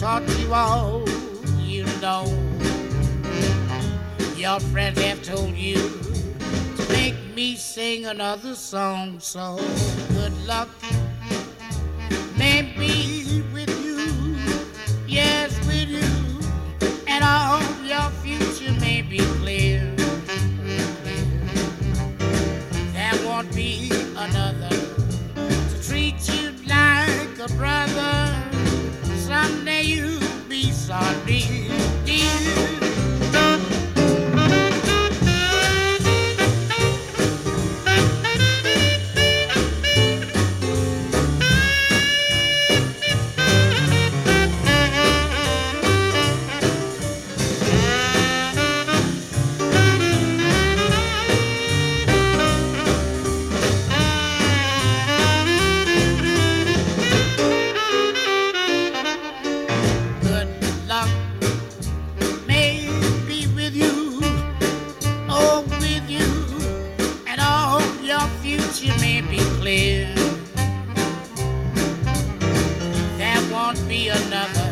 taught you all you know. Your friends have told you to make me sing another song. So good luck may be with you, yes, with you, and all your future may be clear. There won't be another to treat you like a brother. Someday you'll be sorry, dear. Future may be clear. There won't be another